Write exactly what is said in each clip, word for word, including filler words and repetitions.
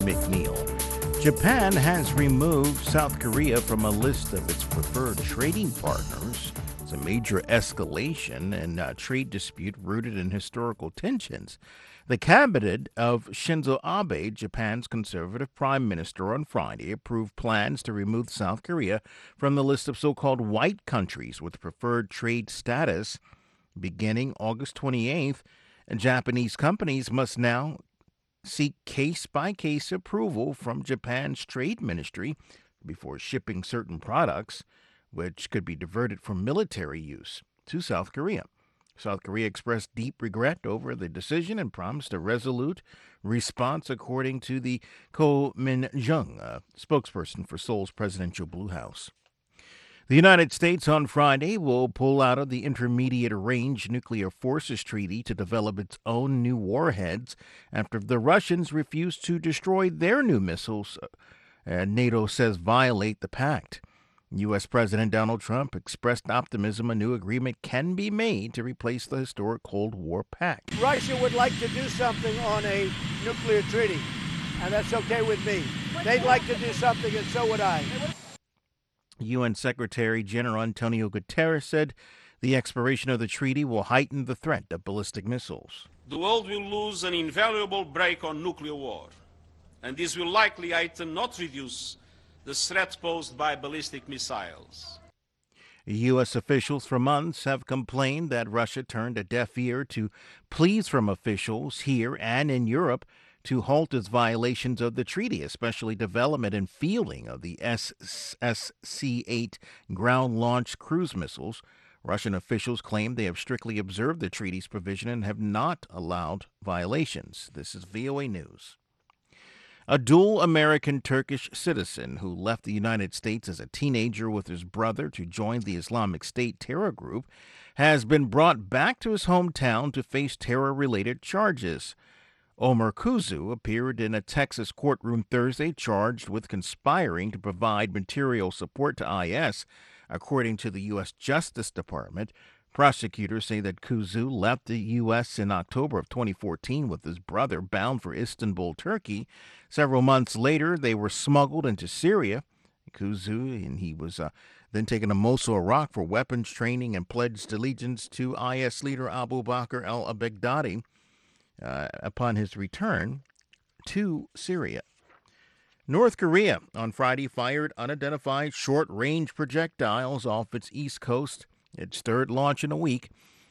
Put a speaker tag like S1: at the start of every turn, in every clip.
S1: McNeil. Japan has removed South Korea from a list of its preferred trading partners. It's a major escalation in a trade dispute rooted in historical tensions. The cabinet of Shinzo Abe, Japan's conservative prime minister, on Friday approved plans to remove South Korea from the list of so-called white countries with preferred trade status. Beginning August twenty-eighth, Japanese companies must now seek case-by-case approval from Japan's trade ministry before shipping certain products, which could be diverted from military use to South Korea. South Korea expressed deep regret over the decision and promised a resolute response, according to the Ko Min-jung, a spokesperson for Seoul's presidential Blue House. The United States on Friday will pull out of the Intermediate Range Nuclear Forces Treaty to develop its own new warheads after the Russians refuse to destroy their new missiles, uh, NATO says violate the pact. U S. President Donald Trump expressed optimism a new agreement can be made to replace the historic Cold War pact.
S2: Russia would like to do something on a nuclear treaty, and that's okay with me. They'd like to do something, and so would I.
S1: U N. Secretary General Antonio Guterres said the expiration of the treaty will heighten the threat of ballistic missiles.
S3: The world will lose an invaluable break on nuclear war, and this will likely heighten, not reduce, the threat posed by ballistic missiles.
S1: U S officials for months have complained that Russia turned a deaf ear to pleas from officials here and in Europe to halt its violations of the treaty, especially development and fielding of the S C eight ground-launched cruise missiles. Russian officials claim they have strictly observed the treaty's provision and have not allowed violations. This is V O A News. A dual American-Turkish citizen who left the United States as a teenager with his brother to join the Islamic State terror group has been brought back to his hometown to face terror-related charges. Omar Kuzu appeared in a Texas courtroom Thursday charged with conspiring to provide material support to I S, according to the U S. Justice Department. Prosecutors say that Kuzu left the U S in October of twenty fourteen with his brother bound for Istanbul, Turkey. Several months later, they were smuggled into Syria. Kuzu, and he was uh, then taken to Mosul, Iraq for weapons training and pledged allegiance to I S leader Abu Bakr al-Baghdadi uh, upon his return to Syria. North Korea on Friday fired unidentified short-range projectiles off its east coast, its third launch in a week.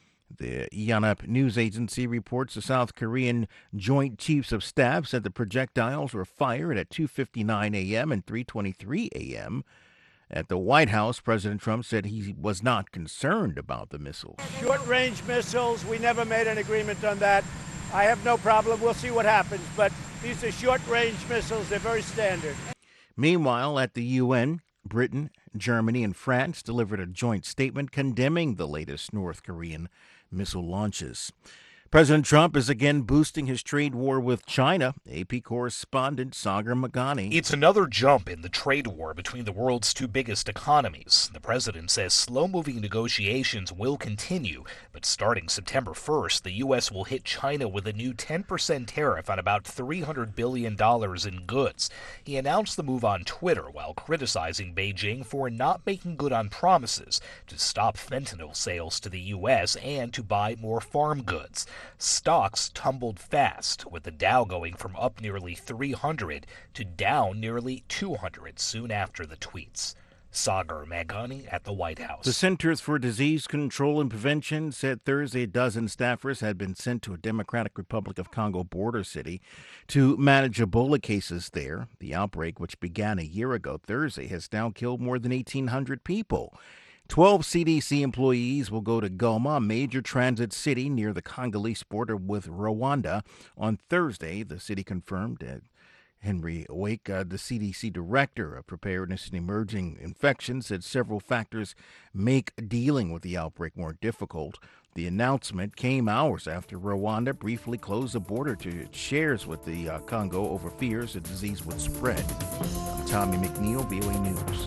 S1: The Yonhap news agency reports the South Korean Joint Chiefs of Staff said the projectiles were fired at two fifty-nine a.m. and three twenty-three a.m. At the White House, President Trump said he was not concerned about the missiles.
S2: Short-range missiles, we never made an agreement on that. I have no problem. We'll see what happens. But these are short-range missiles. They're very standard.
S1: Meanwhile, at the U N, Britain, Germany, and France delivered a joint statement condemning the latest North Korean missile launches. President Trump is again boosting his trade war with China. A P correspondent Sagar Magani.
S4: It's another jump in the trade war between the world's two biggest economies. The president says slow-moving negotiations will continue, but starting September first, the U S will hit China with a new ten percent tariff on about three hundred billion dollars in goods. He announced the move on Twitter while criticizing Beijing for not making good on promises to stop fentanyl sales to the U S and to buy more farm goods. Stocks tumbled fast, with the Dow going from up nearly three hundred to down nearly two hundred soon after the tweets. Sagar Magani at the White House.
S1: The Centers for Disease Control and Prevention said Thursday a dozen staffers had been sent to a Democratic Republic of Congo border city to manage Ebola cases there. The outbreak, which began a year ago Thursday, has now killed more than eighteen hundred people. Twelve C D C employees will go to Goma, a major transit city near the Congolese border with Rwanda. On Thursday, the city confirmed that Henry Wake, uh, the C D C director of preparedness and emerging infections, said several factors make dealing with the outbreak more difficult. The announcement came hours after Rwanda briefly closed the border to its shares with the uh, Congo over fears the disease would spread. I'm Tommy McNeil, V O A News.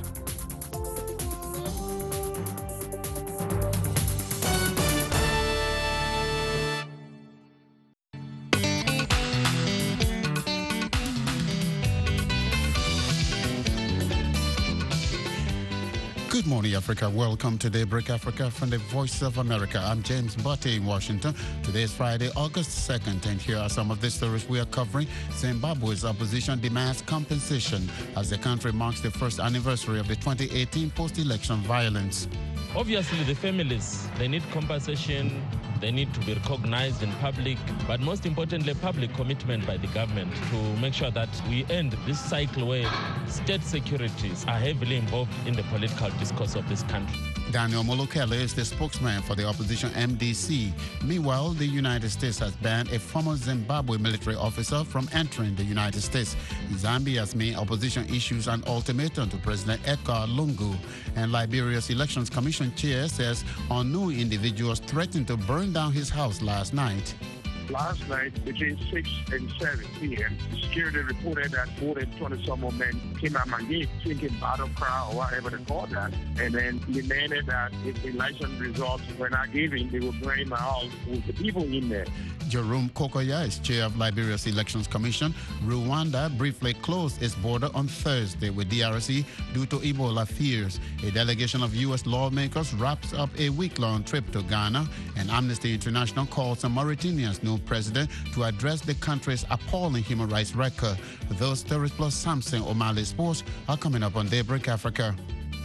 S5: Good morning, Africa. Welcome to Daybreak Africa from the Voice of America. I'm James Butte in Washington. Today is Friday, August second, and here are some of the stories we are covering. Zimbabwe's opposition demands compensation as the country marks the first anniversary of the twenty eighteen post-election violence.
S6: Obviously, the families, they need compensation. They need to be recognized in public, but most importantly, public commitment by the government to make sure that we end this cycle where state securities are heavily involved in the political discourse of this country.
S5: Daniel Molokele is the spokesman for the opposition M D C. Meanwhile, the United States has banned a former Zimbabwe military officer from entering the United States. Zambia's main opposition issues an ultimatum to President Edgar Lungu, and Liberia's Elections Commission chair says unknown individuals threatened to burn down his house last night.
S7: Last night, between six and seven p m, security reported that more than twenty-some more men came out and gave, thinking battle cry or whatever they call that, and then demanded that if the election results were not given, they would burn my house with the people in there.
S5: Jerome Kokoya is chair of Liberia's Elections Commission. Rwanda briefly closed its border on Thursday with D R C due to Ebola fears. A delegation of U S lawmakers wraps up a week-long trip to Ghana, and Amnesty International calls on Mauritania's new president to address the country's appalling human rights record. Those stories plus Samson O'Malley Sports are coming up on Daybreak Africa.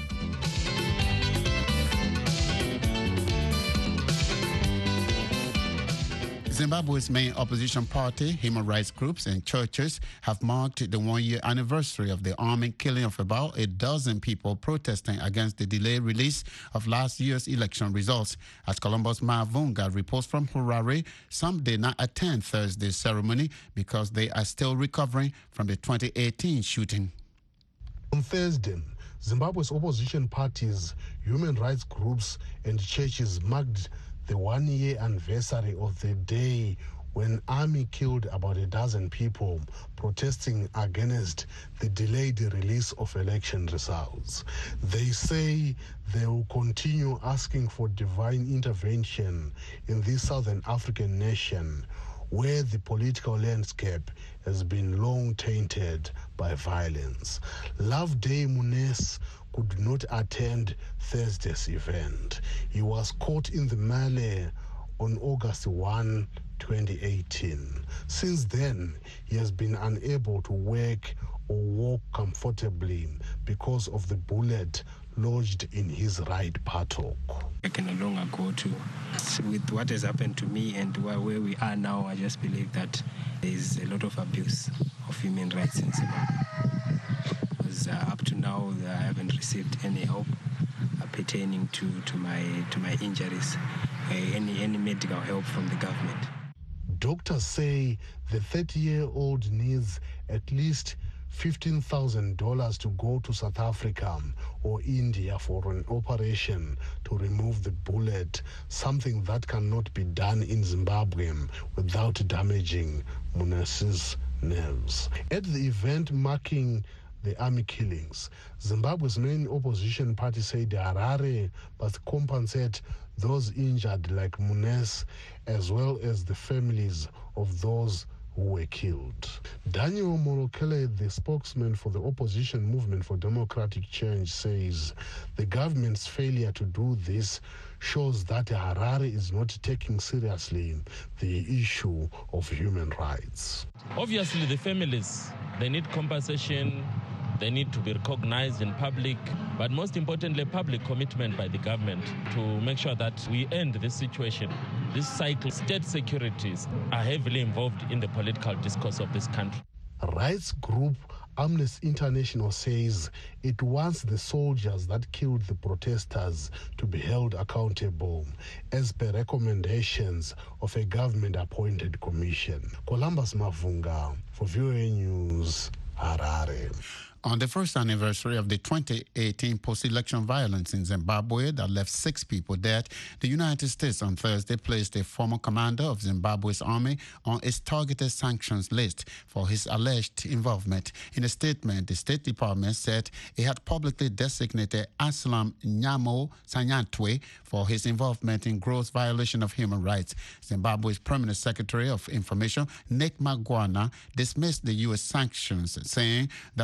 S5: Zimbabwe's main opposition party, human rights groups, and churches have marked the one-year anniversary of the army killing of about a dozen people protesting against the delayed release of last year's election results. As Columbus Mavunga reports from Harare, some did not attend Thursday's ceremony because they are still recovering from the twenty eighteen shooting.
S8: On Thursday, Zimbabwe's opposition parties, human rights groups, and churches marked the one-year anniversary of the day when army killed about a dozen people protesting against the delayed release of election results. They say they will continue asking for divine intervention in this Southern African nation where the political landscape has been long tainted by violence. Loveday Munez could not attend Thursday's event. He was caught in the melee on August first, twenty eighteen. Since then, he has been unable to work or walk comfortably because of the bullet lodged in his right buttock.
S9: I can no longer go to. With what has happened to me and where we are now, I just believe that there is a lot of abuse of human rights in Zimbabwe. Because uh, up to now, I haven't received any help uh, pertaining to, to my to my injuries, uh, any any medical help from the government.
S8: Doctors say the thirty-year-old needs at least fifteen thousand dollars to go to South Africa or India for an operation to remove the bullet, something that cannot be done in Zimbabwe without damaging Munez's nerves. At the event marking the army killings, Zimbabwe's main opposition party said Harare must compensate those injured like Munez, as well as the families of those who were killed. Daniel Molokele, the spokesman for the opposition movement for democratic change, says the government's failure to do this shows that Harare is not taking seriously the issue of human rights.
S6: Obviously, the families, they need compensation. They need to be recognized in public, but most importantly, public commitment by the government to make sure that we end this situation. This cycle, state securities are heavily involved in the political discourse of this country.
S8: Rights group Amnesty International says it wants the soldiers that killed the protesters to be held accountable as per recommendations of a government-appointed commission. Columbus Mavunga for V O A News, Harare.
S5: On the first anniversary of the twenty eighteen post-election violence in Zimbabwe that left six people dead, the United States on Thursday placed a former commander of Zimbabwe's army on its targeted sanctions list for his alleged involvement. In a statement, the State Department said it had publicly designated Aslam Nyamo Sanyantwe for his involvement in gross violation of human rights. Zimbabwe's Permanent Secretary of Information, Nick Magwana, dismissed the U S sanctions, saying that Sanyantwe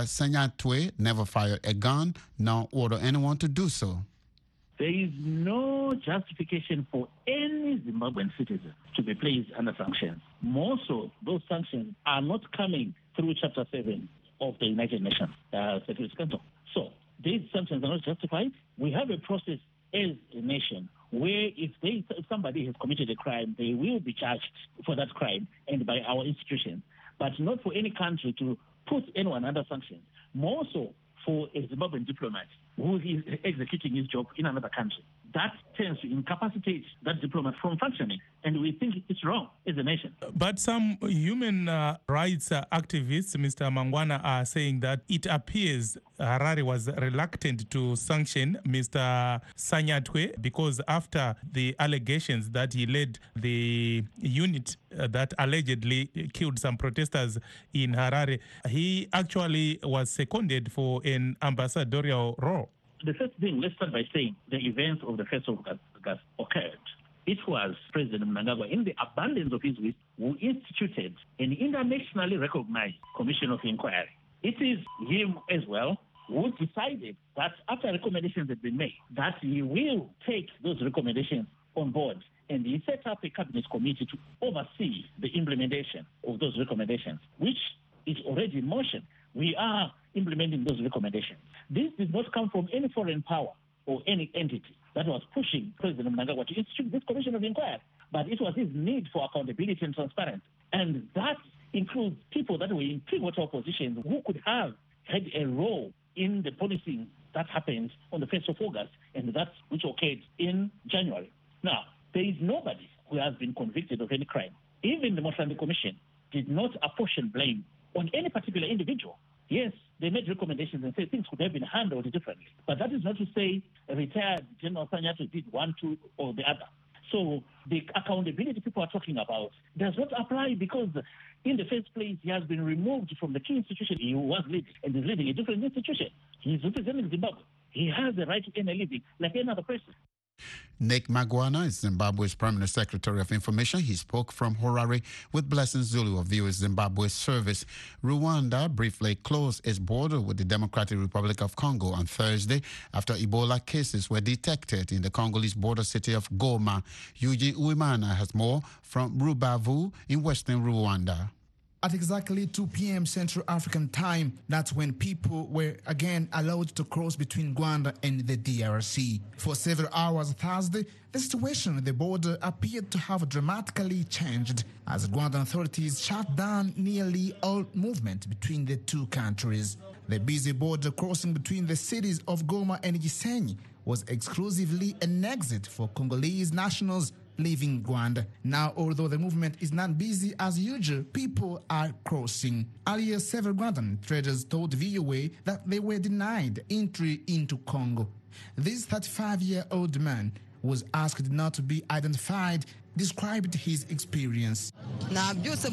S5: Nyatwe never fired a gun nor ordered anyone to do so.
S10: There is no justification for any Zimbabwean citizen to be placed under sanctions. More so, those sanctions are not coming through Chapter seven of the United Nations uh, Security Council. So these sanctions are not justified. We have a process as a nation where if, they, if somebody has committed a crime, they will be charged for that crime and by our institutions, but not for any country to put anyone under sanctions. More so for a Zimbabwean diplomat who is executing his job in another country. That tends to incapacitate that diplomat from functioning, and we think it's wrong as a nation.
S11: But some human uh, rights uh, activists, Mister Mangwana, are saying that it appears Harare was reluctant to sanction Mister Sanyatwe because after the allegations that he led the unit uh, that allegedly killed some protesters in Harare, he actually was seconded for an ambassadorial role.
S10: The first thing, let's start by saying the events of the first of August occurred. It was President Mnangagwa, in the abundance of his wish, who instituted an internationally recognized commission of inquiry. It is him as well who decided that after recommendations had been made, that he will take those recommendations on board. And he set up a cabinet committee to oversee the implementation of those recommendations, which is already in motion. We are implementing those recommendations. This did not come from any foreign power or any entity that was pushing President Mnangagwa to institute this commission of inquiry, but it was his need for accountability and transparency. And that includes people that were in pivotal positions who could have had a role in the policing that happened on the first of August, and that which occurred in January. Now, there is nobody who has been convicted of any crime. Even the Motlanthe Commission did not apportion blame on any particular individual. Yes, they made recommendations and said things could have been handled differently. But that is not to say a retired General Sanyatwe did one, two, or the other. So the accountability people are talking about does not apply because in the first place, he has been removed from the key institution he was leading and is leading a different institution. He is representing Zimbabwe. He has the right to earn a living like any other person.
S5: Nick Mangwana is Zimbabwe's Permanent Secretary of Information. He spoke from Harare with Blessing Zulu of V O A Zimbabwe Service. Rwanda briefly closed its border with the Democratic Republic of Congo on Thursday after Ebola cases were detected in the Congolese border city of Goma. Eugene Uwimana has more from Rubavu in western Rwanda.
S12: At exactly two p.m. Central African time, that's when people were again allowed to cross between Rwanda and the D R C. For several hours Thursday, the situation at the border appeared to have dramatically changed as Rwandan authorities shut down nearly all movement between the two countries. The busy border crossing between the cities of Goma and Gisenyi was exclusively an exit for Congolese nationals leaving Rwanda. Now, although the movement is not busy as usual, people are crossing. Earlier, several Rwandan traders told V O A that they were denied entry into Congo. This thirty-five-year-old man was asked not to be identified, described his experience. I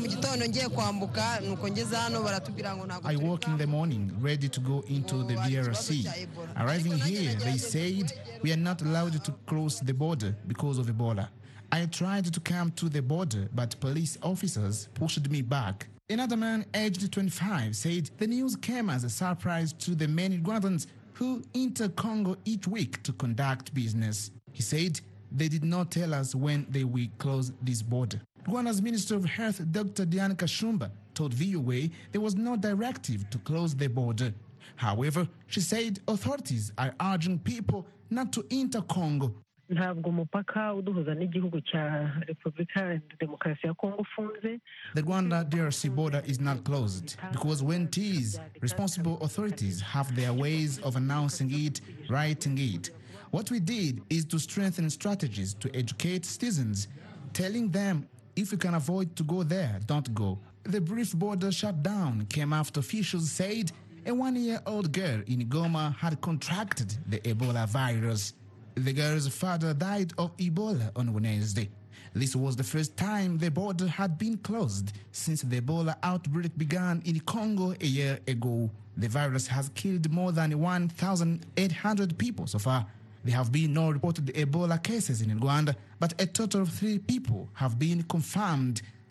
S12: woke in the morning ready to go into the D R C. Arriving here, they said we are not allowed to cross the border because of Ebola. I tried to come to the border, but police officers pushed me back. Another man, aged twenty-five, said the news came as a surprise to the many Rwandans who enter Congo each week to conduct business. He said they did not tell us when they will close this border. Rwanda's Minister of Health, Doctor Diane Kashumba, told V O A there was no directive to close the border. However, she said authorities are urging people not to enter Congo.
S13: ntabwo umupaka uduhuza n'igihugu cya Repubulika Demokarasi ya Kongo ufunze.
S12: The Rwanda D R C border is not closed because when it is, responsible authorities have their ways of announcing it, writing it. What we did is to strengthen strategies to educate citizens, telling them if you can avoid to go there, don't go. The brief border shutdown came after officials said a one-year-old girl in Goma had contracted the Ebola virus. The girl's father died of Ebola on Wednesday. This was the first time the border had been closed since the Ebola outbreak began in Congo a year ago. The virus has killed more than one thousand eight hundred people so far. There have been no reported Ebola cases in Rwanda, but a total of three people have been confirmed.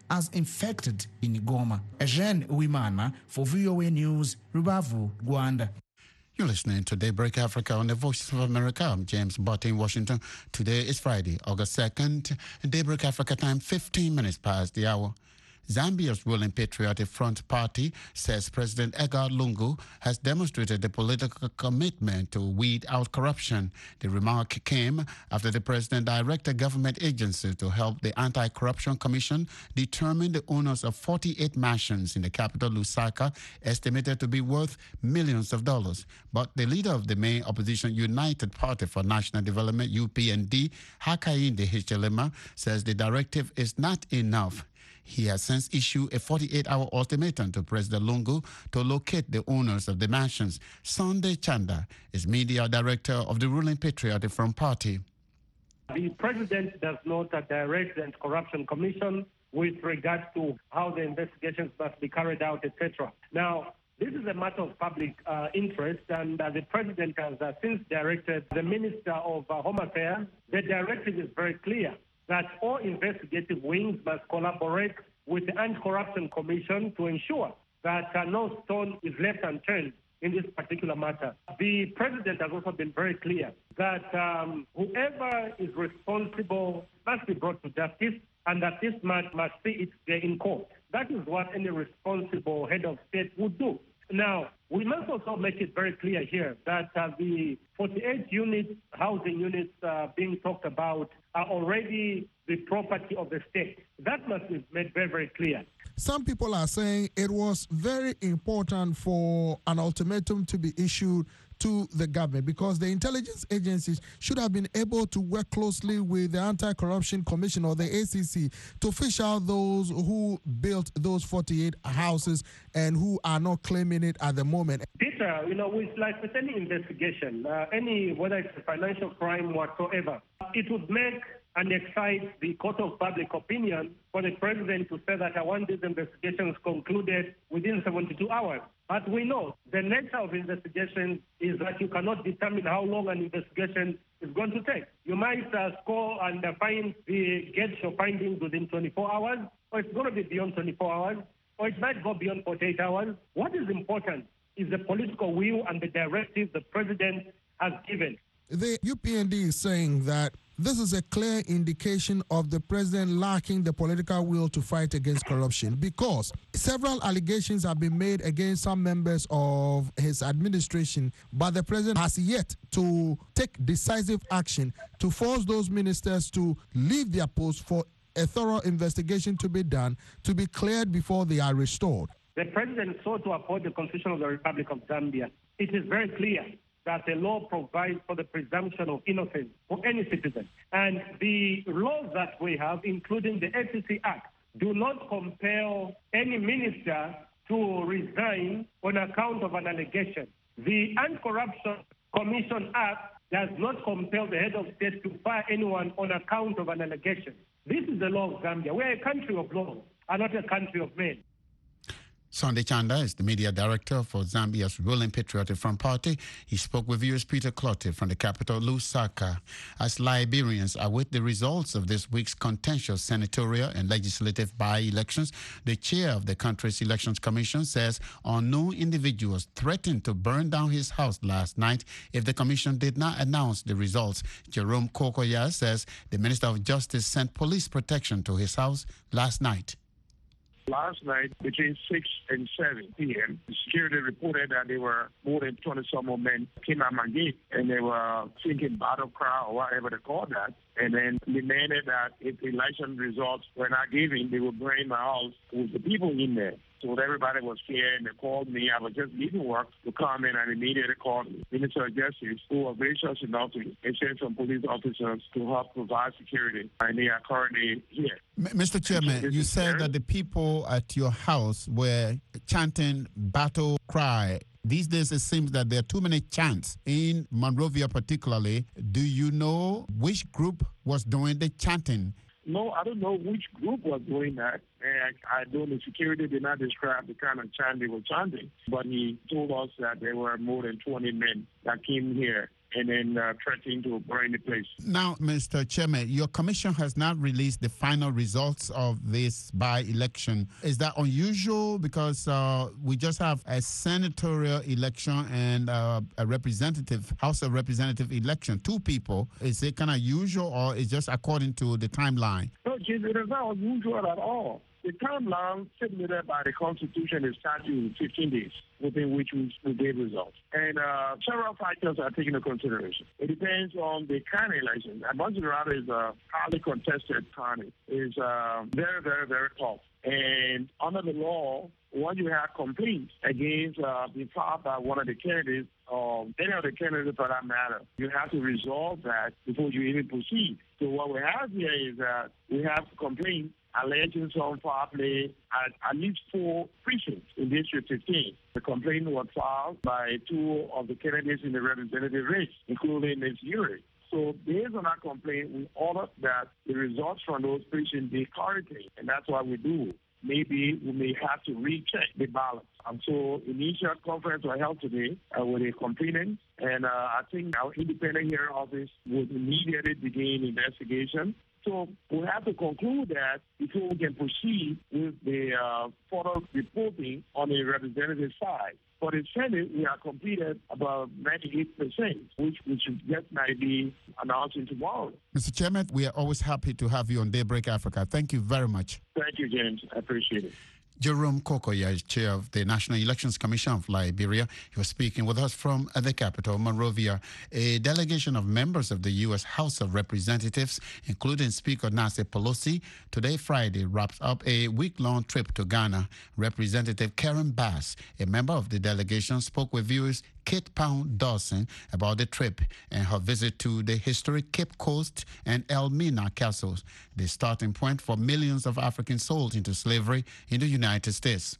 S12: as infected in Goma. Eugene Uwimana for V O A News, Rubavu, Rwanda.
S5: You're listening to Daybreak Africa on the Voice of America. I'm James Butt in Washington. Today is Friday, August second. Daybreak Africa time, fifteen minutes past the hour. Zambia's ruling Patriotic Front Party says President Edgar Lungu has demonstrated the political commitment to weed out corruption. The remark came after the president directed government agencies to help the Anti-Corruption Commission determine the owners of forty-eight mansions in the capital, Lusaka, estimated to be worth millions of dollars. But the leader of the main opposition United Party for National Development, U P N D, Hakainde Hichilema, says the directive is not enough. He has since issued a forty-eight hour ultimatum to President Lungu to locate the owners of the mansions. Sunday Chanda is media director of the ruling Patriotic Front Party.
S14: The president does not uh, direct the Anti-Corruption Commission with regard to how the investigations must be carried out, et cetera. Now, this is a matter of public uh, interest, and uh, the president has uh, since directed the Minister of uh, Home Affairs. The directive is very clear that all investigative wings must collaborate with the Anti-Corruption Commission to ensure that uh, no stone is left unturned in this particular matter. The president has also been very clear that um, whoever is responsible must be brought to justice, and that this matter must see its day in court. That is what any responsible head of state would do. Now, we must also make it very clear here that uh, the forty-eight units, housing units uh, being talked about are already the property of the state. That must be made very, very clear.
S15: Some people are saying it was very important for an ultimatum to be issued to the government because the intelligence agencies should have been able to work closely with the Anti-Corruption Commission or the A C C to fish out those who built those forty-eight houses and who are not claiming it at the moment.
S14: Peter, you know, with, like with any investigation, uh, any whether it's a financial crime whatsoever, it would make and excite the court of public opinion for the president to say that I want these investigations concluded within seventy-two hours. But we know the nature of investigations is that you cannot determine how long an investigation is going to take. You might uh, score and uh, find the get your findings within twenty-four hours, or it's going to be beyond twenty-four hours, or it might go beyond forty-eight hours. What is important is the political will and the directive the president has given.
S15: The U P N D is saying that this is a clear indication of the president lacking the political will to fight against corruption because several allegations have been made against some members of his administration, but the president has yet to take decisive action to force those ministers to leave their posts for a thorough investigation to be done, to be cleared before they are restored.
S14: The president sought to uphold the Constitution of the Republic of Zambia. It is very clear that the law provides for the presumption of innocence for any citizen. And the laws that we have, including the F C C Act, do not compel any minister to resign on account of an allegation. The Anti-Corruption Commission Act does not compel the head of state to fire anyone on account of an allegation. This is the law of Zambia. We're a country of laws and not a country of men.
S5: Sunday Chanda is the media director for Zambia's ruling Patriotic Front Party. He spoke with viewers Peter Clottey from the capital, Lusaka. As Liberians await the results of this week's contentious senatorial and legislative by-elections, the chair of the country's elections commission says unknown individuals threatened to burn down his house last night if the commission did not announce the results. Jerome Kokoya says the Minister of Justice sent police protection to his house last night.
S7: Last night, between six and seven p.m., security reported that there were more than twenty some more men came at my gate and they were thinking battle cry or whatever they call that, and then demanded that if the election results were not given, they would burn my house with the people in there. So everybody was scared and they called me. I was just leaving work to come in and immediately called the Minister of Justice, who were gracious enough to send some police officers to help provide security. And they are currently here.
S5: Mister Chairman, you said that the people at your house were chanting battle cry. These days, it seems that there are too many chants in Monrovia particularly. Do you know which group was doing the chanting?
S7: No, I don't know which group was doing that. And I know the security did not describe the kind of chant they were chanting. But he told us that there were more than twenty men that came here and then uh, threatening to burn the place.
S5: Now, Mister Chairman, your commission has not released the final results of this by-election. Is that unusual? Because uh, we just have a senatorial election and uh, a representative, House of Representative election, two people. Is it kind of usual, or is just according to the timeline?
S7: No, Jim, it is not unusual at all. The timeline stipulated by the Constitution is statute fifteen days within which we, we gave results. And uh, several factors are taken into consideration. It depends on the county election. Amanzarata is a highly contested county. It's uh, very, very, very tough. And under the law, when you have complaints against uh, being filed by one of the candidates, or any of the candidates for that matter, you have to resolve that before you even proceed. So what we have here is that we have complaints alleging some foul play at at least four precincts in District fifteen. The complaint was filed by two of the candidates in the representative race, including Miz Urey. So based on that complaint, we ordered that the results from those precincts be clarity, and that's what we do. Maybe we may have to recheck the ballots. And so initial conference was held today uh, with the complainant, and uh, I think our independent hearing office will immediately begin investigation. So we have to conclude that before we can proceed with the uh, further reporting on the representative side. For the Senate, we have completed about ninety-eight percent, which we should just might be announcing tomorrow.
S5: Mister Chairman, we are always happy to have you on Daybreak Africa. Thank you very much.
S7: Thank you, James. I appreciate it.
S5: Jerome Kokoya is chair of the National Elections Commission of Liberia. He was speaking with us from the capital, Monrovia. A delegation of members of the U S House of Representatives, including Speaker Nancy Pelosi, today, Friday, wraps up a week-long trip to Ghana. Representative Karen Bass, a member of the delegation, spoke with viewers Kate Pound Dawson about the trip and her visit to the historic Cape Coast and Elmina castles, the starting point for millions of Africans sold into slavery in the United States.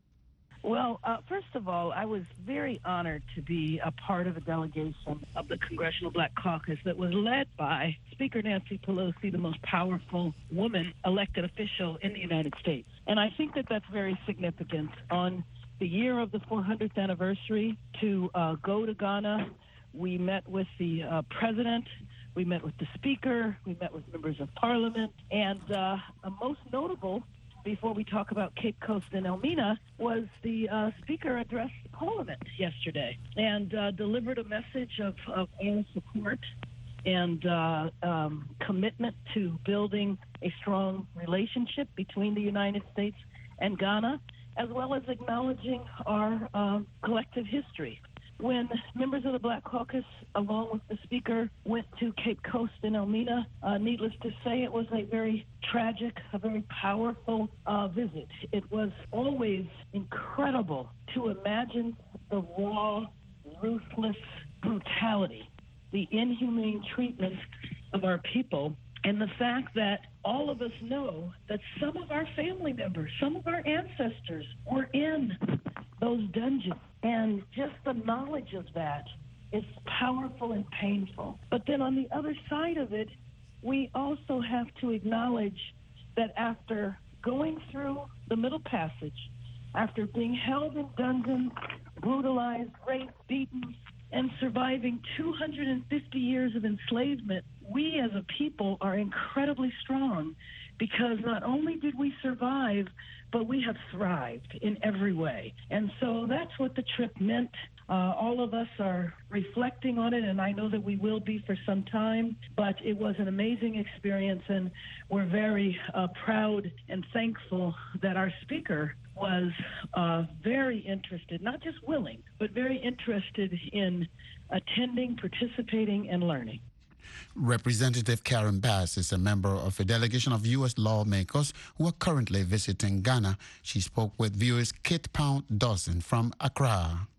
S16: Well, uh, first of all, I was very honored to be a part of a delegation of the Congressional Black Caucus that was led by Speaker Nancy Pelosi, the most powerful woman elected official in the United States. And I think that that's very significant on the year of the four hundredth anniversary to uh, go to Ghana. We met with the uh, president, we met with the speaker, we met with members of parliament, and uh, most notable, before we talk about Cape Coast and Elmina, was the uh, speaker addressed parliament yesterday and uh, delivered a message of, of all support and uh, um, commitment to building a strong relationship between the United States and Ghana, as well as acknowledging our uh, collective history. When members of the Black Caucus, along with the Speaker, went to Cape Coast and Elmina, uh, needless to say, it was a very tragic, a very powerful uh, visit. It was always incredible to imagine the raw, ruthless brutality, the inhumane treatment of our people, and the fact that all of us know that some of our family members, some of our ancestors were in those dungeons. And just the knowledge of that is powerful and painful. But then on the other side of it, we also have to acknowledge that after going through the Middle Passage, after being held in dungeons, brutalized, raped, beaten, and surviving two hundred fifty years of enslavement, we as a people are incredibly strong because not only did we survive, but we have thrived in every way. And so that's what the trip meant. Uh, all of us are reflecting on it, and I know that we will be for some time, but it was an amazing experience, and we're very uh, proud and thankful that our speaker was uh, very interested, not just willing, but very interested in attending, participating, and learning.
S5: Representative Karen Bass is a member of a delegation of U S lawmakers who are currently visiting Ghana. She spoke with viewers Kate Pound Dawson from Accra.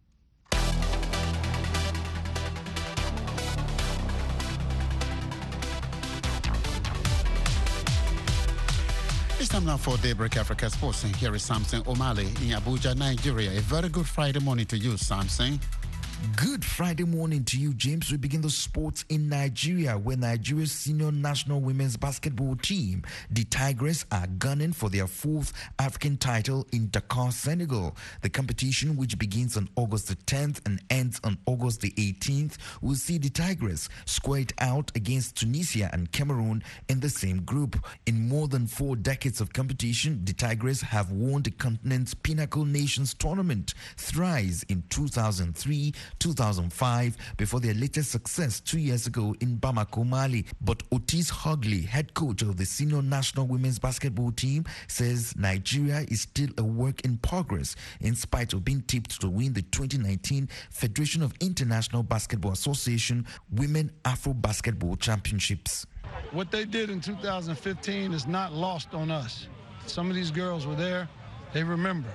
S5: It's time now for Daybreak Africa Sports, and here is Samson O'Malley in Abuja, Nigeria. A very good Friday morning to you, Samson.
S17: Good Friday morning to you, James. We begin the sports in Nigeria, where Nigeria's senior national women's basketball team, the Tigress, are gunning for their fourth African title in Dakar, Senegal. The competition, which begins on August the tenth and ends on August the eighteenth, will see the Tigress square it out against Tunisia and Cameroon in the same group. In more than four decades of competition, the Tigress have won the continent's pinnacle nations tournament thrice in two thousand three, two thousand five, before their latest success two years ago in Bamako, Mali. But Otis Hogley, head coach of the senior national women's basketball team, says Nigeria is still a work in progress in spite of being tipped to win the twenty nineteen Federation of International Basketball Association Women Afro Basketball Championships.
S18: What they did in two thousand fifteen is not lost on us. Some of these girls were there. They remember.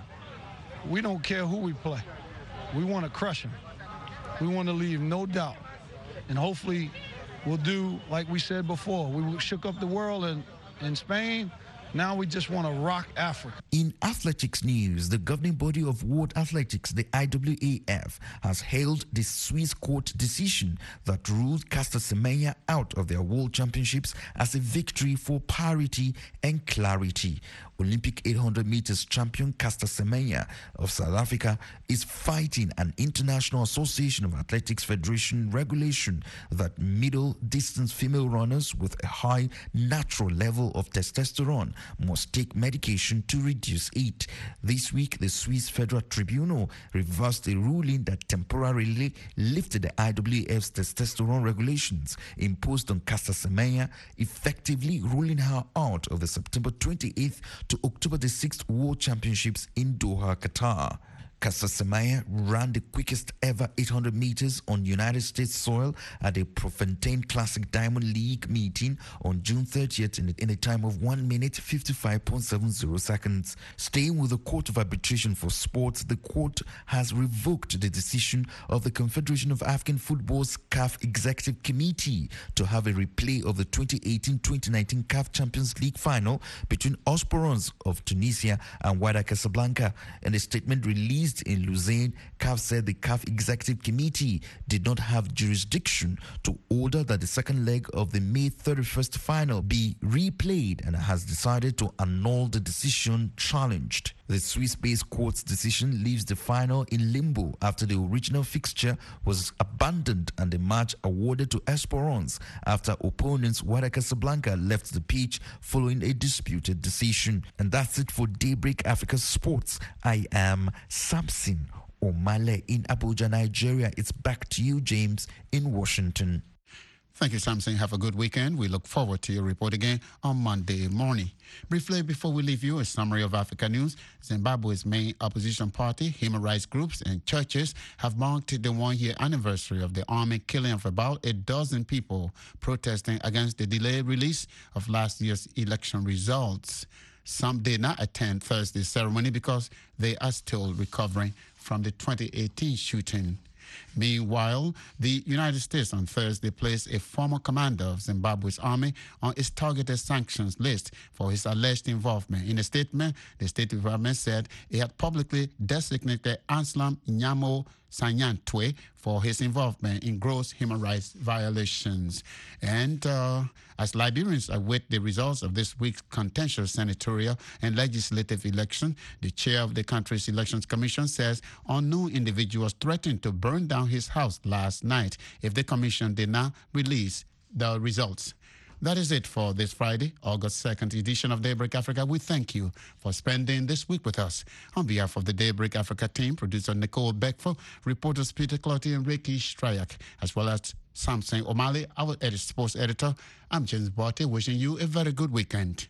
S18: We don't care who we play. We want to crush them. We want to leave no doubt. And hopefully we'll do like we said before. We shook up the world in, in Spain. Now we just want to rock Africa.
S17: In athletics news, the governing body of World Athletics, the I W A F, has hailed the Swiss court decision that ruled Caster Semenya out of their World Championships as a victory for parity and clarity. Olympic eight hundred meters champion Caster Semenya of South Africa is fighting an International Association of Athletics Federation regulation that middle distance female runners with a high natural level of testosterone must take medication to reduce it. This week, the Swiss Federal Tribunal reversed a ruling that temporarily lifted the I W A F's testosterone regulations imposed on Caster Semenya, effectively ruling her out of the September twenty-eighth to October the sixth World Championships in Doha, Qatar. Caster Semenya ran the quickest ever eight hundred meters on United States soil at the Prefontaine Classic Diamond League meeting on June thirtieth in, in a time of one minute fifty-five point seven zero seconds. Staying with the Court of Arbitration for Sports, the court has revoked the decision of the Confederation of African Football's C A F Executive Committee to have a replay of the twenty eighteen twenty nineteen C A F Champions League final between Osporons of Tunisia and Wydad Casablanca. In a statement released in Lausanne, C A F said the C A F Executive Committee did not have jurisdiction to order that the second leg of the May thirty-first final be replayed and has decided to annul the decision challenged. The Swiss-based court's decision leaves the final in limbo after the original fixture was abandoned and the match awarded to Esperance after opponents Wydad Casablanca left the pitch following a disputed decision. And that's it for Daybreak Africa Sports. I am Samson Omale in Abuja, Nigeria. It's back to you, James, in Washington.
S5: Thank you, Samson. Have a good weekend. We look forward to your report again on Monday morning. Briefly, before we leave you, a summary of Africa news. Zimbabwe's main opposition party, human rights groups, and churches have marked the one-year anniversary of the army killing of about a dozen people protesting against the delayed release of last year's election results. Some did not attend Thursday's ceremony because they are still recovering from the twenty eighteen shooting. Meanwhile, the United States on Thursday placed a former commander of Zimbabwe's army on its targeted sanctions list for his alleged involvement. In a statement, the State Department said it had publicly designated Anselm Nyamo Sanyantwe for his involvement in gross human rights violations. And uh, as Liberians await the results of this week's contentious senatorial and legislative election, the chair of the country's elections commission says unknown individuals threatened to burn down his house last night if the commission did not release the results. That is it for this Friday, August second edition of Daybreak Africa. We thank you for spending this week with us. On behalf of the Daybreak Africa team, producer Nicole Beckford, reporters Peter Clotty and Ricky Stryak, as well as Samson Omale, our edit, sports editor, I'm James Barty, wishing you a very good weekend.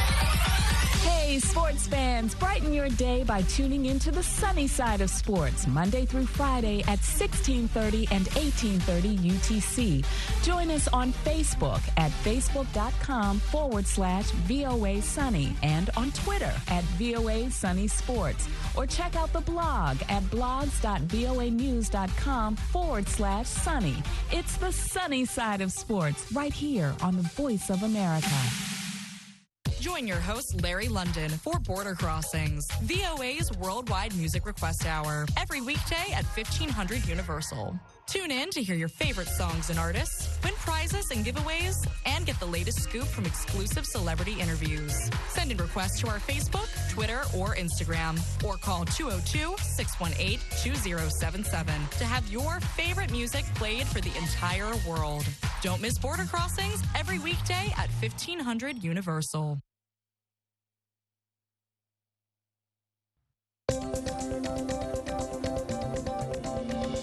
S19: Hey, sports fans, brighten your day by tuning into the sunny side of sports, Monday through Friday at sixteen thirty and eighteen thirty U T C. Join us on Facebook at facebook.com forward slash VOA Sunny and on Twitter at VOA Sunny Sports. Or check out the blog at blogs.voanews.com forward slash sunny. It's the sunny side of sports right here on the Voice of America.
S20: Join your host, Larry London, for Border Crossings, V O A's Worldwide Music Request Hour, every weekday at fifteen hundred Universal. Tune in to hear your favorite songs and artists, win prizes and giveaways, and get the latest scoop from exclusive celebrity interviews. Send in requests to our Facebook, Twitter, or Instagram, or call two oh two, six one eight, two oh seven seven to have your favorite music played for the entire world. Don't miss Border Crossings every weekday at fifteen hundred Universal.